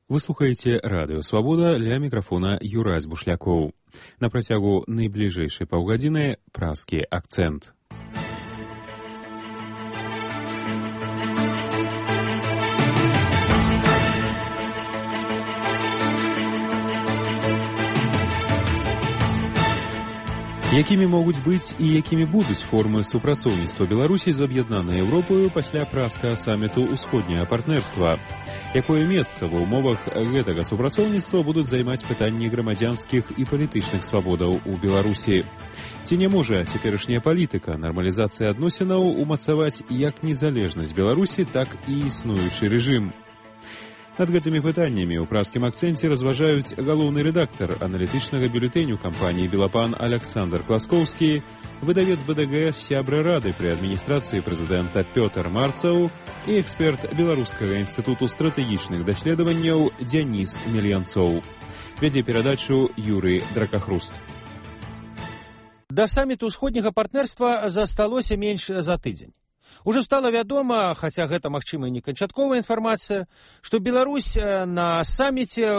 Вы слухаеце Радыё Свабода, ля мікрафона Юрась Бушлякоў. На працягу найбліжэйшай паўгадзіны празкі акцэнт. Якімі могуць быць і якімі будуць формы супрацоўніцтва Беларусі з аб'яднанай Еўропаю пасля празкага саміту «Усходняе партнерства»? Якое месца ва ўмовах гэтага супрацоўніцтва будуць займаць пытанні грамадзянскіх і палітычных свабодаў у Беларусі? Ці не можа цяперашняя палітыка нармалізацыі адносінаў умацаваць як незалежнасць Беларусі, так і існуючы рэжым? Над гэтымі пытаннямі ў празкім акцэнце разважаюць галоўны рэдактар аналітычнага бюлетэню кампаніі «Белапан» Аляксандр Класкоўскі, выдавец БДГ сябра рады пры адміністрацыі прэзідэнта Пётр Марцаў і эксперт Беларускага інстытуту стратэгічных даследаванняў Дзяніс Мельянцоў. Вядзе перадачу Юрый Дракахруст. Да саміту ўсходняга партнерства засталося менш за тыдзень. Ужо стала вядома, хаця гэта, магчыма, і не канчатковая інфармацыя, што Беларусь на саміце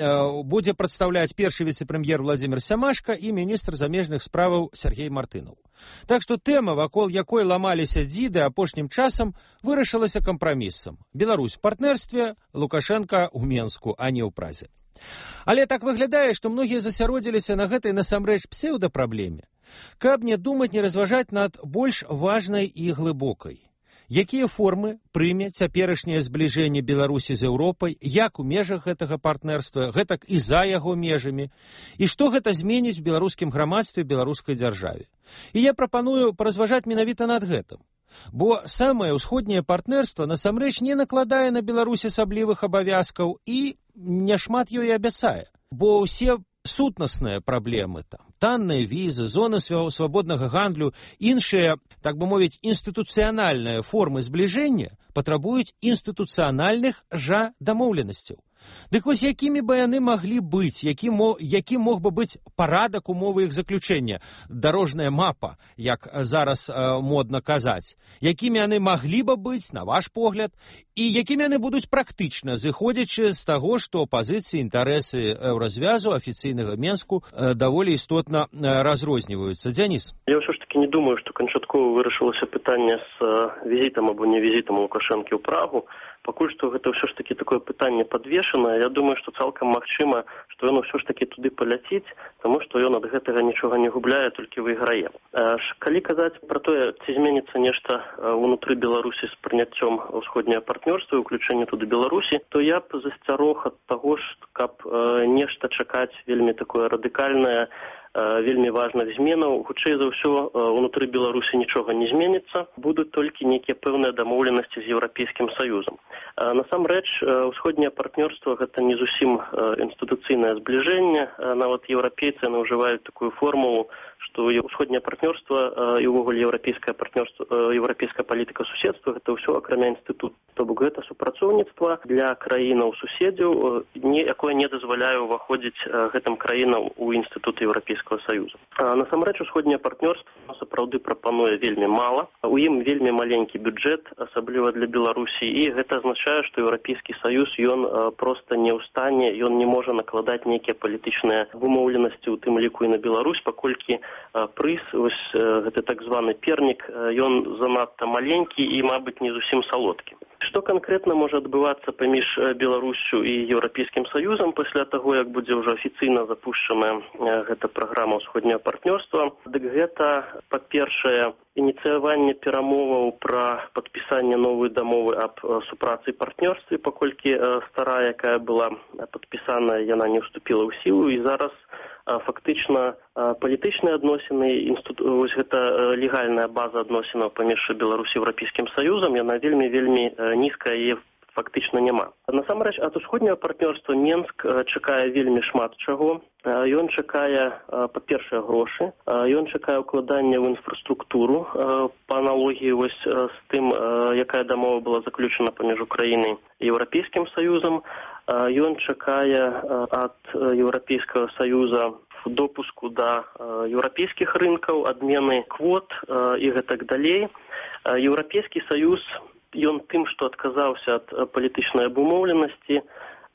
будзе прадстаўляць першы віцэ-прэм'ер Владзімір Сямашка і міністр замежных справаў Сяргей Мартынаў. Так што тэма, вакол якой ламаліся дзіды апошнім часам, вырашылася кампрамісам. Беларусь у партнерстве, Лукашенка ў Менску, а не ў Празе. Але так выглядае, што многія засяродзіліся на гэтай насамрэч псеўдапраблеме, каб не думаць, не разважаць над больш важнай і глыбокай. Якія формы прыме цяперашняе збліжэнне Беларусі з Еўропай, як у межах гэтага партнерства, гэтак і за яго межамі, і што гэта зменіць у беларускім грамадстве, беларускай дзяржаве. І я прапаную паразважаць менавіта над гэтым. Бо самае ўсходняе партнерства насамрэч не накладае на Беларусь асаблівых абавязкаў і няшмат ёй абяцае. Бо ўсе сутнасныя праблемы, танныя візы, зоны свабоднага гандлю, іншыя, так бы мовіць, інстытуцыянальныя формы збліжэння патрабуюць інстытуцыянальных жа дамоўленасцяў. Дык вось якімі бы яны маглі быць, якім мог бы быць парадак умовы іх заключэння, дарожная мапа, як зараз модна казаць, якімі яны маглі бы быць, на ваш погляд, і якімі яны будуць практычна, зыходзячы з таго, што пазіцыі, інтарэсы еўразвязу афіцыйнага Менску даволі істотна разрозніваюцца. Дзяніс? Я ўсё ж таки не думаю, што канчаткова вырашылася пытанне з візітам або не візітам Лукашэнкі ў Прагу. Пакуль што гэта ўсё ж таки такое пытанне падвешанае. Я думаю, што цалкам магчыма, што ён ўсё ж таки туды паляціць, таму што ён ад гэтага нічога не губляе, толькі выйграе. Калі казаць пра тое, ці зменіцца нешта ўнутры Беларусі з прыняццём ўсходняе партнёрства і ўключэння туды Беларусі, то я б засцярог ад таго, каб нешта чакаць вельмі такое радыкальнае, вельмі важных зменаў. Хутчэй за ўсё, унутры Беларусі нічога не зменіцца, будуць толькі нейкія пэўныя дамоўленасці з Еўрапейскім Саюзам. Насамрэч, усходняе партнёрства гэта не зусім інстытуцыйнае збліжэнне, нават еўрапейцы ўжываюць такую формулу, што усходняе партнёрства і ўвогуле еўрапейскае партнёрства, еўрапейская палітыка суседства гэта ўсё акрамя інстытут. То бок гэта супрацоўніцтва для краінаў суседзяў, якое не дазваляе ўваходзіць гэтым краінам у інстытут Еўрапейскага Саюза. Насамрэч, усходняе партнёрства сапраўды прапануе вельмі мала. У ім вельмі маленькі бюджэт, асабліва для Беларусі, і гэта азначае, што Еўрапейскі Саюз ён проста не ў стане, ён не можа накладаць нейкія палітычныя вымоўленасці, у тым ліку і на Беларусь, паколькі прыз, вось гэты так званы пернік, ён занадта маленькі і, мабыць, не зусім салодкі. Што канкрэтна можа адбывацца паміж Беларуссю і Еўрапейскім Саюзам пасля таго, як будзе ўжо афіцыйна запушчаная гэта праграма ўсходняга партнёрства? Дык гэта, па-першае, ініцыяванне перамоваў пра падпісанне новай дамовы аб супрацы і партнёрстве, паколькі старая, якая была падпісана, яна не ўступіла ў сілу, і зараз фактычна палітычныя адносіны, вось гэта легальная база адносінаў паміж Беларусі і Еўрапейскім Саюзам, яна вельмі нізкая і фактычна няма. Насамрэч, ад усходняга партнёрства Менск чакае вельмі шмат чаго. Ён чакае, па-першае, грошы, ён чакае ўкладання ў інфраструктуру, па аналогіі вось з тым, якая дамова была заключана паміж Украінай і Еўрапейскім Саюзам. Ён чакае ад Еўрапейскага Саюза допуску да еўрапейскіх рынкаў, адмены квот і гэтак далей. Еўрапейскі Саюз, ён тым, што адказаўся ад палітычнай абумоўленасці,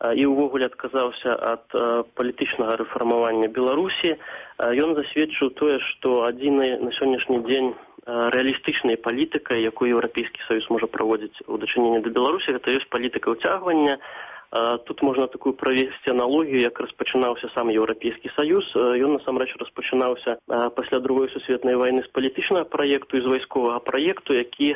і ўвогуле адказаўся ад палітычнага рэфармавання Беларусі, ён засведчыў тое, што адзінай на сённяшні дзень рэалістычнай палітыкай, якую Еўрапейскі Саюз можа праводзіць у дачыненні да Беларусі, гэта ёсць палітыка ўцягвання. Тут можна такую правесці аналогію, як распачынаўся сам Еўрапейскі Саюз. Ён насамрэч распачынаўся пасля Другой сусветнай вайны з палітычнага праекту і з вайсковага праекту, які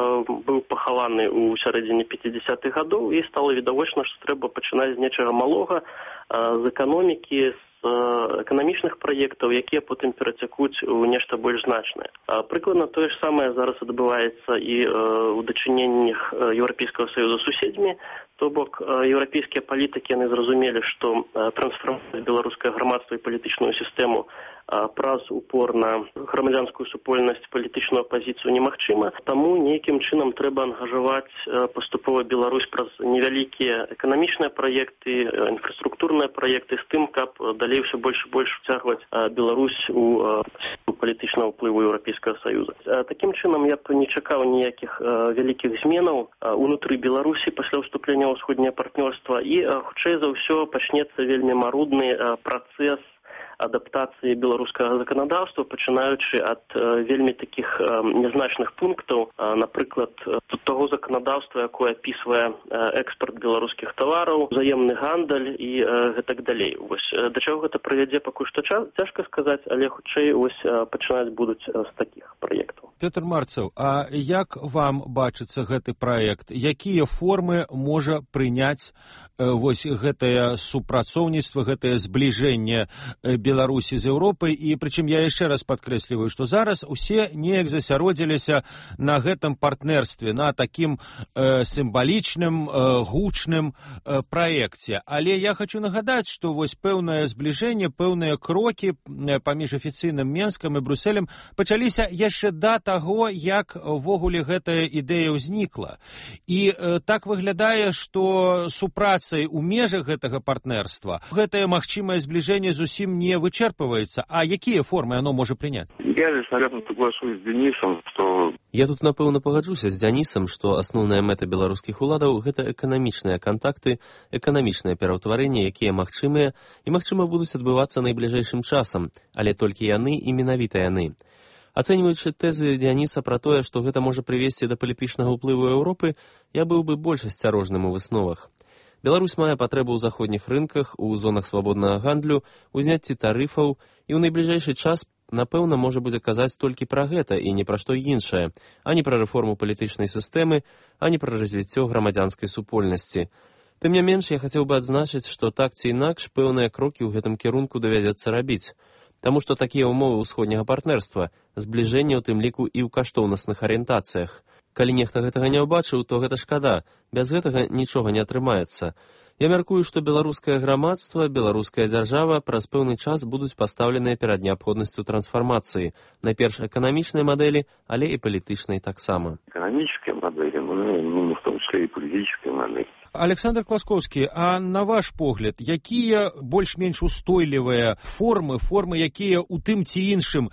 быў пахаваны ў сярэдзіне 50-х гадоў, і стала відавочна, што трэба пачынаць з нечага малога, з эканомікі, эканамічных праектаў, якія потым перацякуць у нешта больш значнае. Прыкладна тое ж самае зараз адбываецца і ў дачыненнях Еўрапейскага Саюза з суседзямі. То бок еўрапейскія палітыкі яны зразумелі, што трансфармаваць беларускае грамадства і палітычную сістэму праз упор на грамадзянскую супольнасць, палітычную апазіцыю немагчыма. Таму нейкім чынам трэба ангажаваць паступова Беларусь праз невялікія эканамічныя праекты, інфраструктурныя праекты з тым, каб далей ўсё больш і больш уцягваць Беларусь у палітычнага ўплыву Еўрапейскага Саюза. Такім чынам я б не чакаў ніякіх вялікіх зменаў унутры Беларусі пасля ўступлення ўсходняе партнёрства, і хутчэй за ўсё пачнецца вельмі марудны працэс адаптацыі беларускага заканадаўства, пачынаючы ад вельмі такіх нязначных пунктаў, напрыклад, таго заканадаўства, якое апісвае экспарт беларускіх тавараў, узаемны гандаль і гэтак далей. Вось да чаго гэта прывядзе, пакуль што цяжка сказаць, але хутчэй вось пачынаць будуць з такіх праектаў. Пётр Марцаў, а як вам бачыцца гэты праект? Якія формы можа прыняць вось гэтае супрацоўніцтва, гэтае збліжэнне Беларусі з Еўропай? І прычым я яшчэ раз падкрэсліваю, што зараз усе неяк засяродзіліся на гэтым партнерстве, на такім сімвалічным, гучным праекце. Але я хочу нагадаць, што вось пэўнае збліжэнне, пэўныя крокі паміж афіцыйным Менскам і Брусэлем пачаліся яшчэ да таго, як ввогуле гэтая ідэя ўзнікла. І так выглядае, што супрацай у межах гэтага партнерства гэтае магчымае збліжэнне зусім не вычерпывается. А якія формы оно можа прыняць? Я здесь, наверное, соглашусь с Денисом, что... Я тут, напэўна, пагаджуся з Денисом, што асноўная мэта беларускіх уладаў – гэта эканамічныя кантакты, эканамічнае пераўтварэнне, якія магчымыя і, магчыма, будуць адбывацца найбліжэйшым часам, але толькі яны і менавіта яны. Ацэньваючы тэзы Диониса пра тое, што гэта можа прывесці да палітычнага ўплыву Еўропы, я быў бы больш асцярожным у высновах. Беларусь мае патрэбу ў заходніх рынках, у зонах свабоднага гандлю, у зняцці тарыфаў і ў найбліжэйшы час, напэўна, можа будзе казаць толькі пра гэта і не пра што іншае, а не пра рэформу палітычнай сістэмы, а не пра развіццё грамадзянскай супольнасці. Тым не менш, я хацеў бы адзначыць, што так ці інакш пэўныя крокі ў гэтым кірунку давядзецца рабіць. Таму што такія ўмовы ўсходняга партнерства, збліжэнне ў тым ліку і ў каштоўнасных арыентацыях. Калі нехта гэтага не ўбачыў, то гэта шкада. Без гэтага нічога не атрымаецца. Я мяркую, што беларускае грамадства, беларуская дзяржава праз пэўны час будуць пастаўленыя перад неабходнасцю трансфармацыі. Найперш эканамічнай мадэлі, але і палітычнай таксама. Эканамічныя мадэлі, ну, в том числе і палітычныя мадэлі. Александр Класкоўскі, а на ваш погляд, якія больш-менш устойлівыя формы, якія у тым ці іншым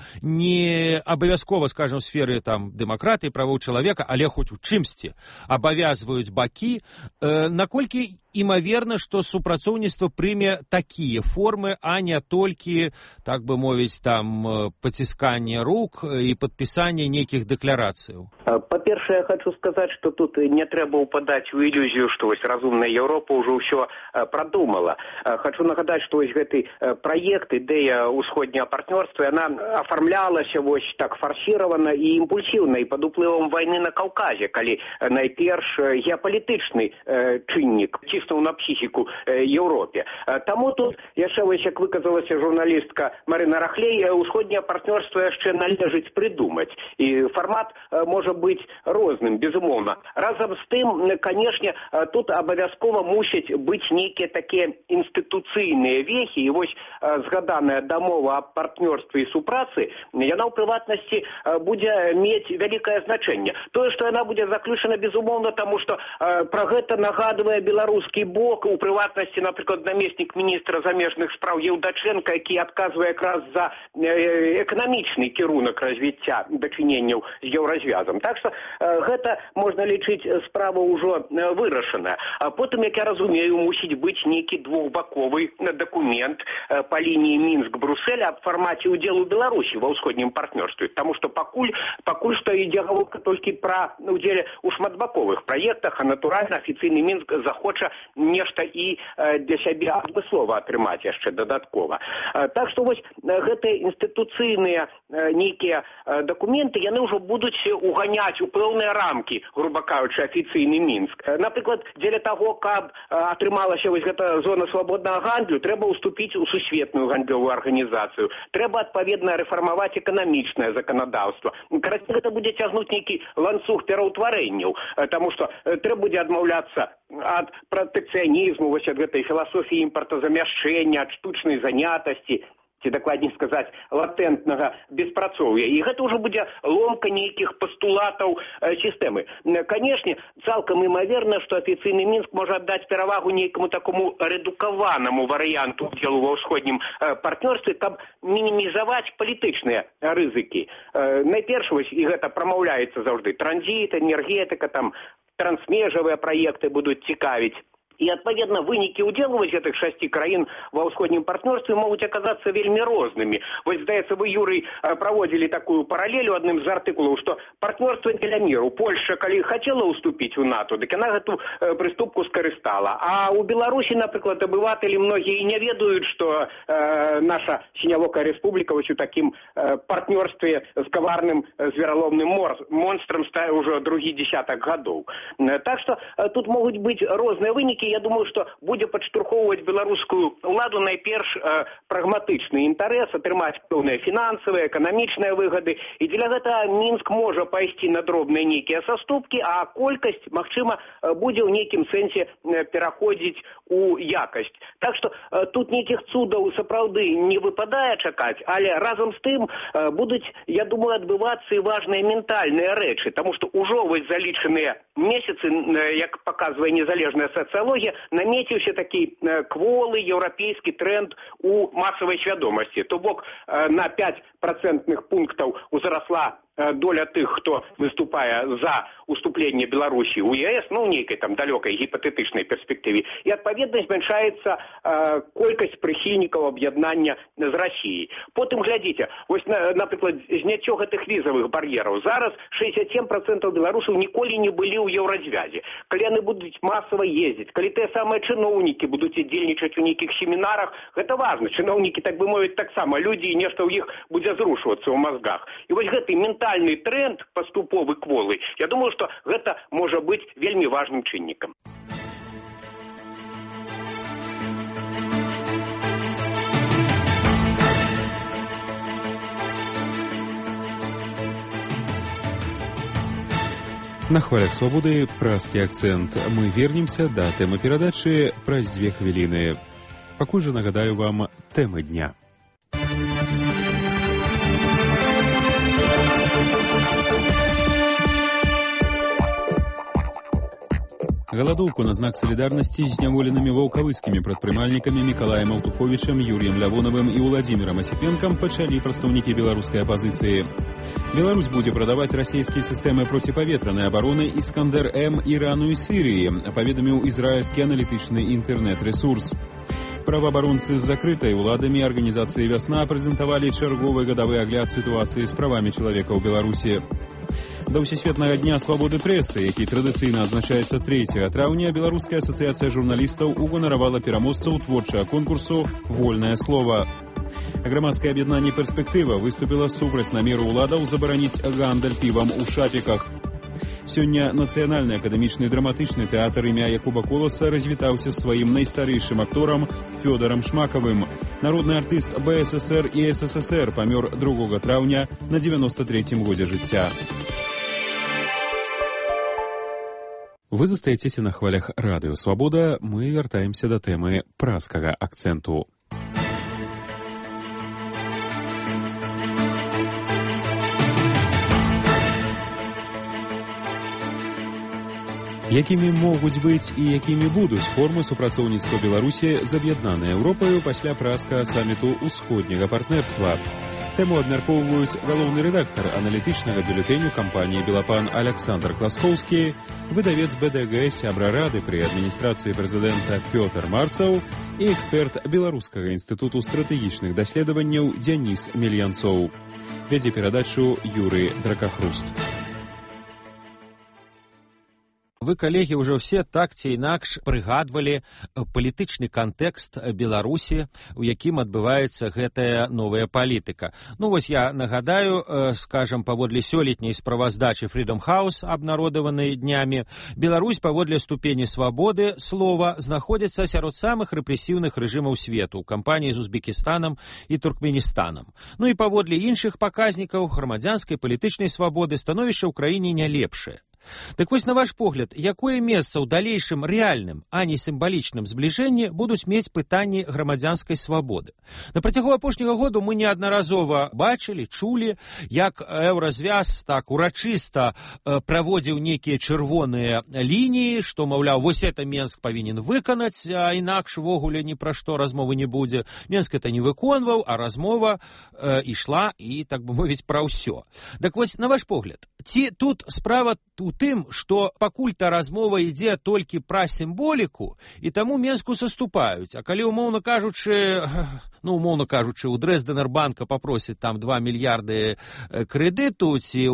не абавязкова, скажем, в сферы там дэмакратыі, правоў чалавека, але хоць у чымсьці абавязваюць бакі, наколькі імаверна, што супрацоўніцтва прыме такія формы, а не толькі, так бы мовіць, там пацісканне рук і падпісанне нейкіх дэкларацыяў? Па-першае, я хочу сказаць, што тут не трэба ўпадаць у ілюзію, што вось разумная Еўропа ўжо ўсё прадумала. Хочу нагадаць, што вось гэты праект, ідэя ўсходняга партнёрства, яна афармлялася вось так фарсіравана і імпульсіўна і пад уплывам вайны на Каўказе, калі найперш геапалітычны чыннік ціснуў на псіхіку Еўропе. Таму тут яшчэ вось, як выказалася журналістка Марына Рахлей, ўсходняе партнёрства яшчэ належыць прыдумаць. І фармат можа быць розным, безумоўна. Разам з тым, канешне, тут абавязкова мусяць быць нейкія такія інстытуцыйныя вехі, і вось згаданая дамова аб партнёрстве і супрацы, яна ў прыватнасці будзе мець вялікае значэнне. Тое, што яна будзе заключана, безумоўна, таму што пра гэта нагадвае беларускі бок, у прыватнасці, напрыклад, намеснік міністра замежных спраў Еўдачэнка, які адказвае якраз за эканамічны кірунак развіцця дачыненняў з еўразвязам. Так што гэта, можна лічыць, справа ўжо вырашаная. А потым, як я разумею, мусіць быць нейкі двухбаковы дакумент па лініі Мінск-Брюссель аб фармаце ўдзелу Беларусі ва ўсходнім партнёрстве, таму што пакуль што ідзе гаворка толькі пра удзеле ў шматбаковых праектах, а натуральна афіцыйны Мінск захоча нешта і для сябе адмыслова атрымаць яшчэ дадаткова. Так што вось гэтыя інстытуцыйныя нейкія дакументы, яны ўжо будуць уганяць у пэўныя рамкі, груба кажучы, афіцыйны Мінск. Напрыклад, дзеля таго, каб атрымалася вось гэта зона свабоднага гандлю, трэба ўступіць у сусветную гандлёвую арганізацыю. Трэба адпаведна рэфармаваць эканамічнае заканадаўства. Карацей, гэта будзе цягнуць нейкі ланцуг пераўтварэнняў, таму што трэба будзе адмаўляцца ад пратэкцыянізму, вось ад гэтай філасофіі імпартазамяшчэння, ад штучнай занятасці, ці дакладней сказаць, латэнтнага беспрацоўя. І гэта ўжо будзе ломка нейкіх пастулатаў сістэмы. Канешне, цалкам імаверна, што афіцыйны Мінск можа аддаць перавагу нейкаму такому рэдукаванаму варыянту ўдзелу ва ўсходнім партнёрстве, каб мінімізаваць палітычныя рызыкі. Найперш, вось, і гэта прамаўляецца заўжды, транзіт, энергетыка, там, трансмежавыя праекты будуць цікавіць. І, адпаведна, вынікі ўдзелу гэтых 6 краін ва ўсходнім партнёрстве могуць аказацца вельмі рознымі. Вось, здаецца, вы, Юрый, праводзілі такую паралелю адным з артыкулаў, што партнёрства дзеля міру. Польша, калі хацела ўступіць у НАТО, дык яна гэту прыступку скарыстала. А ў Беларусі, напрыклад, абыватэлі многія і не ведаюць, што наша сінявокая рэспубліка вось у такім партнёрстве з каварным звераломным монстрам стае ўжо другі дзесятак гадоў. Так што тут могуць быць розныя вынікі. Я думаю, што будзе падштурхоўваць беларускую ўладу найперш прагматычны інтарэс, атрымаць пэўныя фінансавыя, эканамічныя выгады. І дзеля гэтага Мінск можа пайсці на дробныя нейкія саступкі, а колькасць, магчыма, будзе ў нейкім сэнсе пераходзіць у якасць. Так што тут нейкіх цудаў сапраўды не выпадае чакаць, але разам з тым будуць, я думаю, адбывацца і важныя ментальныя рэчы, таму што ўжо вось залічаныя месяцы, як паказвае незалежная сацыялогія, намеціўся такі кволы еўрапейскі тренд у масавай свядомасці. То бок на 5% пунктаў узрасла доля тых, хто выступае за уступленне Беларусі ў ЕС, ну, ў нейкай там далёкай гіпатэтычнай перспектыве. І, адпаведна, змяншаецца колькасць прыхільнікаў аб'яднання з Расіяй. Потым, глядзіце, вось, напрыклад, зняццё гэтых візавых бар'ераў. Зараз 67% беларусаў ніколі не былі ў еўразвязе. Калі яны будуць масава ездзіць, калі тыя самыя чыноўнікі будуць удзельнічаць у нейкіх семінарах, гэта важна. Чыноўнікі, так бы мовіць, таксама людзі, і нешта ў іх будзе зрушвацца ў мазгах. І вось гэты ментальны тренд паступовы кволы, я думаю, што гэта можа быць вельмі важным чыннікам. На хвалях свабоды праскі акцэнт. Мы вернемся да тэмы перадачы праз 2 хвіліны. Пакуль жа нагадаю вам тэмы дня. Галадоўку на знак салідарнасці з зняволенымі ваўкавыскімі прадпрымальнікамі Мікалаем Алтуховічам, Юрыем Лявонавым і Уладзімірам Асіпенкам пачалі прадстаўнікі беларускай апазіцыі. Беларусь будзе прадаваць расійскія сістэмы проціпаветранай абароны «Іскандер-М» Ірану і Сірыі, паведаміў ізраільскі аналітычны інтэрнэт-рэсурс. Праваабаронцы з закрытай уладамі арганізацыі «Вясна» прэзентавалі чарговы гадавы агляд сітуацыі з правамі чалавека ў Беларусі. Да Ўсесветнага дня свабоды прэсы, які традыцыйна адзначаецца 3 траўня, Беларуская асацыяцыя журналістаў уганаравала пераможцаў творчага конкурсу «Вольнае слова». Грамадскае аб'яднанне «Перспектыва» выступіла супраць намеру ўладаў забараніць гандаль півам у шапіках. Сёння Нацыянальны акадэмічны драматычны тэатр імя Якуба Коласа развітаўся з сваім найстарэйшым акторам Фёдарам Шмакавым. Народны артыст БССР і СССР памёр 2 траўня на 93-м годзе жыцця. Вы застаецеся на хвалях радыё «Свабода». Мы вяртаемся да тэмы праскага акцэнту. Якімі могуць быць і якімі будуць формы супрацоўніцтва Беларусі з аб'яднанай Еўропаю пасля праскага саміту ўсходняга партнерства? Тэму абмяркоўваюць галоўны рэдактар аналітычнага бюлетэню кампаніі «Белапан» Александр Класкоўскі, выдавец БДГ сябра рады пры адміністрацыі прэзідэнта Пётр Марцаў і эксперт Беларускага інстытуту стратэгічных даследаванняў Дзяніс Мельянцоў. Вядзе перадачу Юрый Дракахруст. Вы, коллеги, уже все так ці інакш прыгадвалі палітычны кантэкст Беларусі, у якім адбываецца гэтая новая палітыка. Ну, вось я нагадаю, скажем, паводле сёлетняй справаздачы Freedom House, абнародаванай днямі, Беларусь паводле ступені свабоды слова знаходзіцца сярод самых рэпрэсіўных рэжымаў свету, у кампаніі з Узбекістанам і Туркменістанам. Ну і паводле іншых паказнікаў грамадзянскай палітычнай свабоды становішча ў краіне не лепшае. Так вось, на ваш погляд, якое месца ў далейшым рэальным, а не сімвалічным збліжэнні будуць мець пытанні грамадзянскай свабоды? На працягу апошняга году мы неаднаразова бачылі, чулі, як еўразвяз так урачыста праводзіў нейкія чырвоныя лініі, што, маўляў, вось это Менск павінен выканаць, а інакш вогуле ні пра што размовы не будзе. Менск это не выконваў, а размова ішла і, так бы мовіць, пра ўсё. Так вось, на ваш погляд, ці тут справа у тым, што пакуль-то размова ідзе толькі пра сімволіку, і таму Менску саступаюць. А калі, умоўна кажучы, у Дрэздэнербанка папросяць там 2 мільярды крэдыту, ці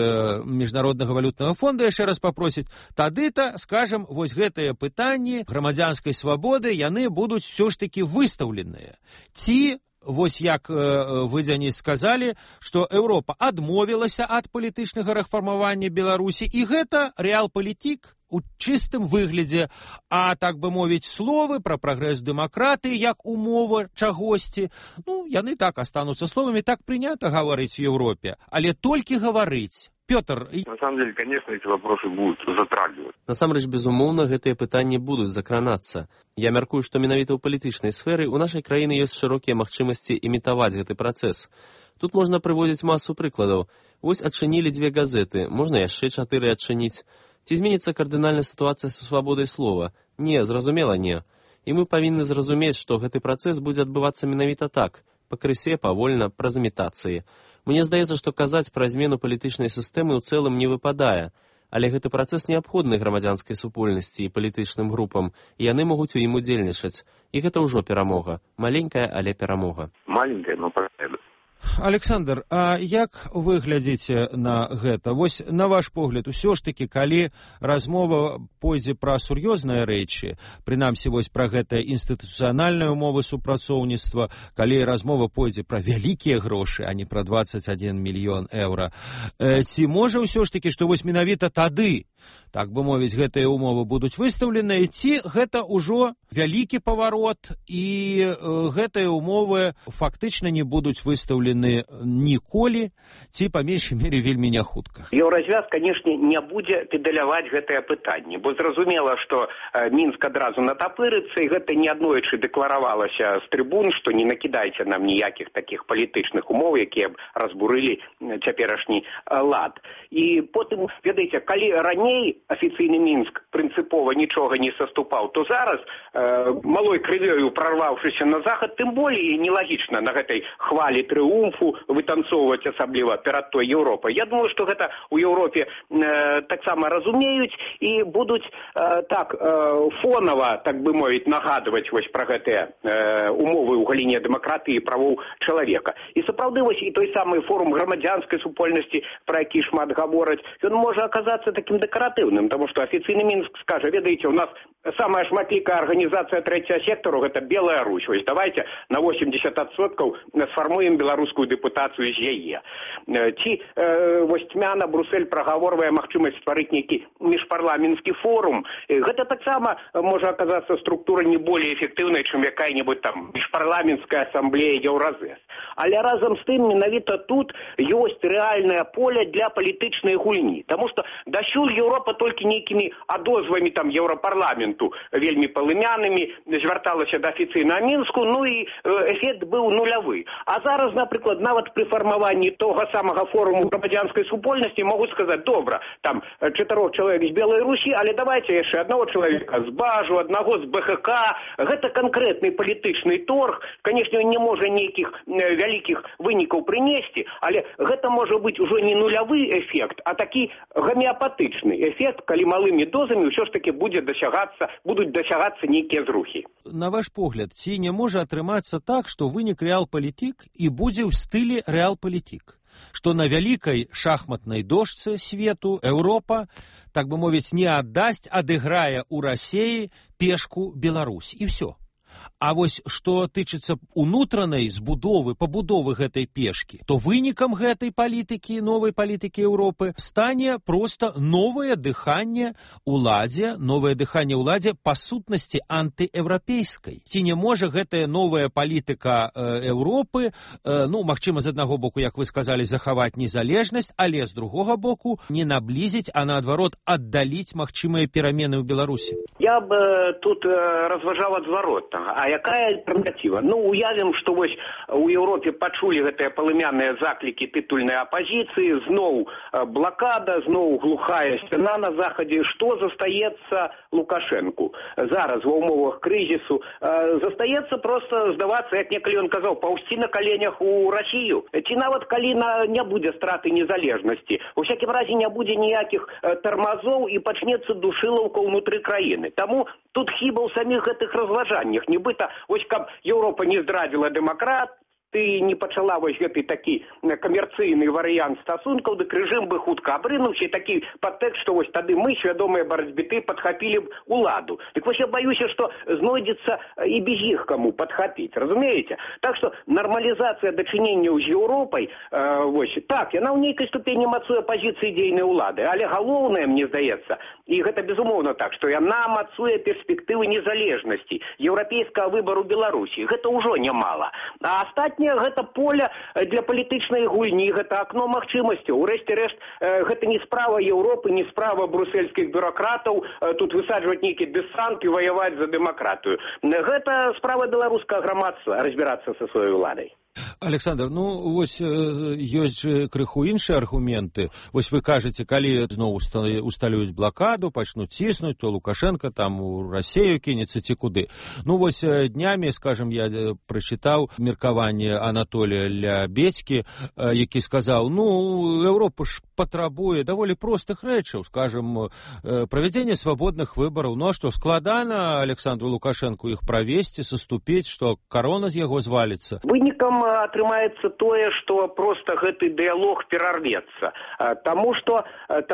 ў Міжнароднага валютнага фонда яшчэ раз папросяць, тады-то, скажам, вось гэтыя пытанні грамадзянскай свабоды, яны будуць ўсё ж такі выстаўленыя. Ці вось як вы, Дзяніс, сказалі, што Еўропа адмовілася ад палітычнага рэфармавання Беларусі, і гэта рэалпалітік у чыстым выглядзе, а, так бы мовіць, словы пра прагрэс дэмакратыі як умова чагосьці, яны так астануцца словамі, так прынята гаварыць у Еўропе, але толькі гаварыць. Пётр. На самом деле, конечно, эти вопросы будут затрагивать. Насамрэч, безумоўна, гэтыя пытанні будуць закранацца. Я мяркую, што менавіта ў палітычнай сферы ў нашай краіны ёсць шырокія магчымасці імітаваць гэты працэс. Тут можна прыводзіць масу прыкладаў. Вось адчынілі 2 газеты, можна яшчэ 4 адчыніць. Ці зменіцца кардынальная сітуацыя са свабодай слова? Не, зразумела, не. І мы павінны зразумець, што гэты працэс будзе адбывацца менавіта так, пакрысе, павольна, праз імітацыі. Мне здаецца, што казаць пра змену палітычнай сістэмы ў цэлым не выпадае, але гэты працэс неабходны грамадзянскай супольнасці і палітычным групам, і яны могуць у ім удзельнічаць. І гэта ўжо перамога. Маленькая, але перамога. Маленькая, но победа. Александр, а як вы глядзіце на гэта? Вось, на ваш погляд, усё ж такі, калі размова пойдзе пра сур'ёзныя рэчы, прынамсі вось пра гэтыя інстытуцыянальныя ўмовы супрацоўніцтва, калі размова пойдзе пра вялікія грошы, а не пра 21 мільён еўра, ці можа ўсё ж такі, што вось менавіта тады, так бы мовіць, гэтыя ўмовы будуць выстаўленыя, ці гэта ўжо вялікі паварот, і гэтыя ўмовы фактычна не будуць выстаўлены ніколі, ці па меншай мере вельмі няхутка? Еўразвяз, канешне, не будзе педаляваць гэтае пытанне, бо зразумела, што Мінск адразу натапырыцца, і гэта неаднойчы дэкларавалася з трыбун, што не накідайце нам ніякіх такіх палітычных умоў, якія б разбурылі цяперашні лад. І потым, ведаеце, калі раней афіцыйны Мінск прынцыпова нічога не саступаў, то зараз, малой крывёю прарваўшыся на захад, тым болей нелагічна на гэтай хвалі трыумфу вытанцоўваць асабліва перад той Еўропай. Я думаю, што гэта ў Еўропе таксама разумеюць і будуць фонава, так бы мовіць, нагадваць вось пра гэтыя умовы ў галіне дэмакратыі і правоў чалавека. І сапраўды вось і той самы форум грамадзянскай супольнасці, пра які шмат гавораць, ён можа аказацца такім дэкаратыўным, таму што афіцыйны Мінск скажа, ведаеце, у нас самая шматлікая арганізацыя трэцяга сектару — гэта Белая Русь. Вось давайте на 80% сфармуем беларускую дэпутацыю з яе. Ці вось цьмяна Брусэль прагаворвае магчымасць стварыць нейкі міжпарламенtsкі форум. Гэта таксама можа аказацца структура не более эфектыўнай, чым якая-небудзь там міжпарламенtsкая асамблея Еўразэс. Але разам з тым менавіта тут ёсць рэальнае поле для палітычнай гульні. Таму што дасюль Еўропа толькі нейкімі адозвамі там Еўрапарламенту моменту вельмі палымянымі, звярталася да афіцыйнага Мінску, ну і эфект быў нулявы. А зараз, напрыклад, нават пры фармаванні того самага форуму грамадзянскай супольнасці могуць сказаць, добра, там 4 чалавек з Белай Русі, але давайте яшчэ одного чалавека з Бажу, одного з БХК. Гэта канкрэтны палітычны торг. Канешне, не можа нейкіх вялікіх вынікаў прынесці, але гэта можа быць ужо не нулявы эфект, а такі гомеапатычны эфект, калі малымі дозамі ўсё ж таки будуць дасягацца нейкія зрухі. На ваш погляд, ці не можа атрымацца так, што вынік рэалпалітык і будзе ў стылі рэалпалітык? Што на вялікай шахматнай дошцы свету Еўропа, так бы мовіць, не аддасць, адыграе ў Расіі пешку Беларусь. І ўсё. А вось што тычыцца унутранай пабудовы гэтай пешкі, то вынікам гэтай палітыкі, новай палітыкі Еўропы стане проста новае дыханне ўладзе па сутнасці антыеўрапейскай. Ці не можа гэтая новая палітыка Еўропы, магчыма, з аднаго боку, як вы сказалі, захаваць незалежнасць, але з другога боку не наблізіць, а наадварот аддаліць магчымыя перамены ў Беларусі? Я б тут разважаў адваротна. А якая альтэрнатыва? Уявім, што вось у Еўропе пачулі гэтыя палымяныя заклікі тытульнай апазіцыі, зноў блакада, зноў глухая сцяна на захадзе. Што застаецца Лукашэнку? Зараз ва ўмовах крызісу застаецца проста здавацца, як некалі ён казаў, паўзці на каленях у Расію. Ці нават калі не будзе страты незалежнасці. У всякім разе не будзе ніякіх тармазоў і пачнецца душылаўка ўнутры краіны. Таму тут хіба ў саміх гэтых разважаннях. Нібыта, вось каб Еўропа не здрадзіла дэмакрат, ты не пачала вось гэты такі камерцыйны варыянт стасункаў, дык рэжым бы хутка абрынуўся, і такі падтэкст, што вось тады мы, свядомыя барацьбіты, падхапілі б уладу. Дык вось я баюся, што знойдзецца і без іх каму падхапіць, разумееце? Так што нармалізацыя дачыненняў з Еўропай, так, яна ў нейкай ступені мацуе пазіцыі дзейнай улады, але галоўнае, мне здаецца, і гэта безумоўна так, што яна мацуе перспектывы незалежнасці, еўрапейскага выбару Беларусі. Гэта ўжо нямала. А астатнія гэта поле для палітычнай гульні, гэта акно магчымасцяў. Урэшце рэшт, гэта не справа Еўропы, не справа брусельскіх бюракратаў тут высаджваць нейкі дэсант і ваяваць за дэмакратыю. Гэта справа беларускага грамадства разбірацца са сваёй уладай. Александр, вось ёсць жа крыху іншыя аргументы. Вось вы кажаце, калі зноў усталююць блакаду, пачнуць ціснуць, то Лукашенко там у Расію кінецца ці куды. Вось днямі, скажем, я прачытаў меркаванне Анатолія Лябедзькі, які сказаў, Еўропа ж патрабуе даволі простых рэчаў, скажем, правядзення свабодных выбараў. А што, складана Александру Лукашенку іх правесці, саступіць, што карона з яго зваліцца? Вынікам атрымаецца тое, што проста гэты дыялог перарвецца. Таму што,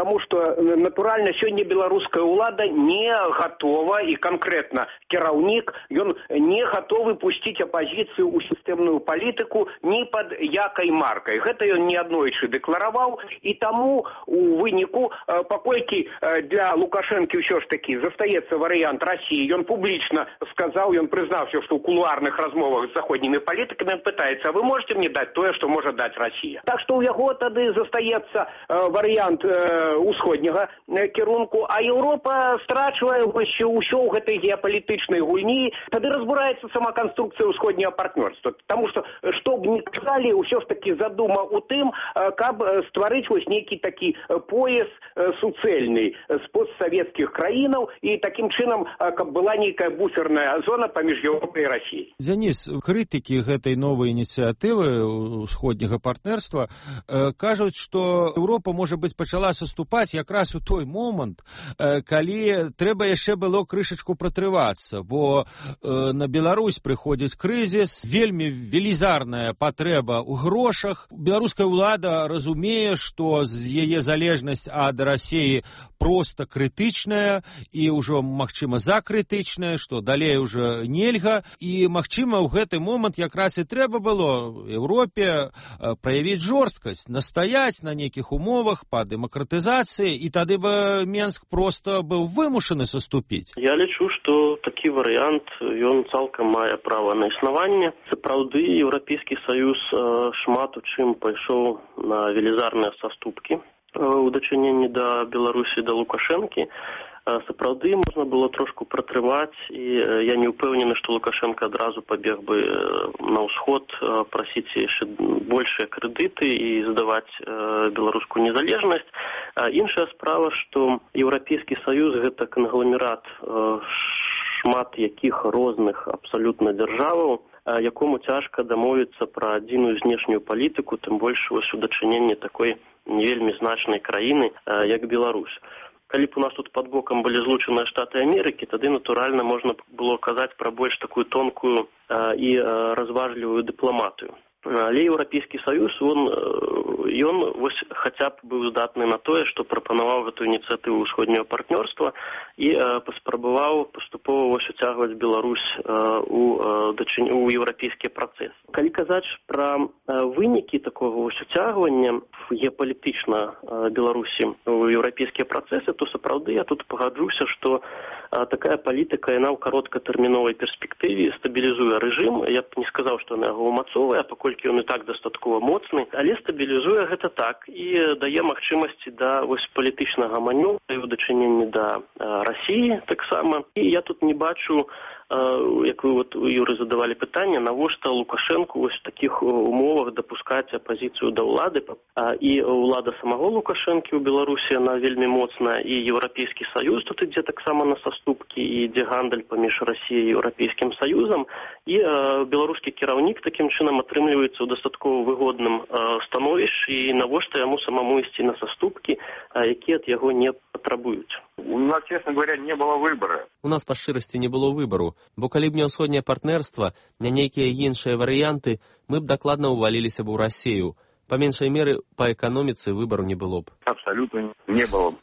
натуральна, сёння беларуская ўлада не гатова, і канкрэтна кіраўнік, ён не гатовы пусціць апазіцыю ў сістэмную палітыку ні пад якай маркай. Гэта ён неаднойчы дэклараваў, і таму у выніку, паколькі для Лукашэнкі ўсё ж такі застаецца варыянт Расіі, ён публічна сказаў, ён прызнаўся, што ў кулуарных размовах з заходнімі палітыкамі пытаецца, а вы можете мне даць тое, што можа даць Расія. Так што ў яго тады застаецца варыянт усходняга кірунку, а Еўропа страчвае ўсё ў гэтай геапалітычнай гульні, тады разбураецца сама канструкцыя ўсходняга партнёрства. Таму што б ні казалі, ўсё ж такі задума ў тым, каб стварыць вось нейкі такі пояс суцэльны з постсавецкіх краінаў, і такім чынам, каб была нейкая буферная зона паміж Еўропай і Расіяй. Дзяніс, крытыкі гэтай новай ініцыятывы ўсходняга партнерства кажуць, што Еўропа, можа быць, пачала саступаць якраз у той момант, калі трэба яшчэ было крышачку пратрывацца, бо на Беларусь прыходзіць крызіс, вельмі велізарная патрэба ў грошах. Беларуская ўлада разумее, што з яе залежнасць ад Расіі проста крытычная і ўжо, магчыма, закрытычная, што далей уже нельга, і, магчыма, ў гэты момант якраз і трэба было Еўропе праявіць жорсткасць, настаяць на нейкіх умовах па дэмакратызацыі, і тады бы Менск проста быў вымушаны саступіць. Я лічу, што такі варыянт, ён цалкам мае права на існаванне. Сапраўды, Еўрапейскі саюз шмат у чым пайшоў на велізарныя саступкі у дачыненні да Беларусі, да Лукашэнкі. сапраўды можна было трошку пратрываць, і я не ўпэўнены, што Лукашенко адразу пабег бы на ўсход прасіць яшчэ большыя крэдыты і здаваць беларускую незалежнасць. Іншая справа, што Еўрапейскі Саюз гэта кангломерат шмат якіх розных абсалютна дзяржаваў, якому цяжка дамовіцца пра адзіную знешнюю палітыку, тым больш вось у дачыненні такой не вельмі значнай краіны, як Беларусь. Калі б у нас тут пад бокам былі злучаныя Штаты Амерыкі, тады, натуральна, можна было казаць пра больш такую тонкую і разважлівую дыпламатыю. Але Еўрапейскі Саюз, ён вось хаця б быў здатны на тое, што прапанаваў гэтую ініцыятыву ўсходняга партнёрства і паспрабаваў паступова вось уцягваць Беларусь у еўрапейскі працэс. Калі казаць пра вынікі такога вось уцягвання геапалітычна Беларусі ў еўрапейскія працэсы, то сапраўды я тут пагаджуся, што такая палітыка, яна ў кароткатэрміновай перспектыве стабілізуе рэжым. Я б не сказаў, што яна яго ўмацоўвае, паколькі ён і так дастаткова моцны, але стабілізуе гэта так і дае магчымасці да вось палітычнага манёвра і ў дачыненні да Расіі таксама. І я тут не бачу, як вы Юры задавалі пытанне, навошта Лукашенку вось в такіх умовах дапускаць апазіцыю да ўлады, і ўлада самого Лукашэнкі ў Беларусі она вельмі моцная, і Еўрапейскі Саюз тут ідзе таксама на саступкі, і ідзе гандаль паміж Расіяй і Еўрапейскім Саюзам, і беларускі кіраўнік такім чынам атрымліваецца ў дастаткова выгодным становішчы, і навошта яму самому ісці на саступкі, якія ад яго не патрабуюць. У нас, честно говоря, не было выбора. У нас, па шчырасці, не было выбару, бо калі б не ўсходняе партнерства, не нейкія іншыя варыянты, мы б дакладна ўваліліся б у Расію. Па меншай меры, па эканоміцы выбару не было б. Абсолютно не было.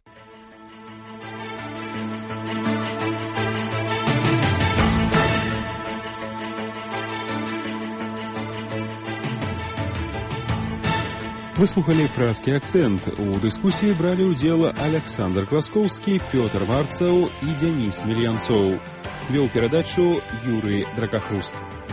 Выслухали «Пражскі акцент». У дыскусіі бралі ўдзел Александр Класкоўскі, Пётр Варцаў і Дзяніс Мільянцоў. Вёў перадачу Юрый Дракахруст.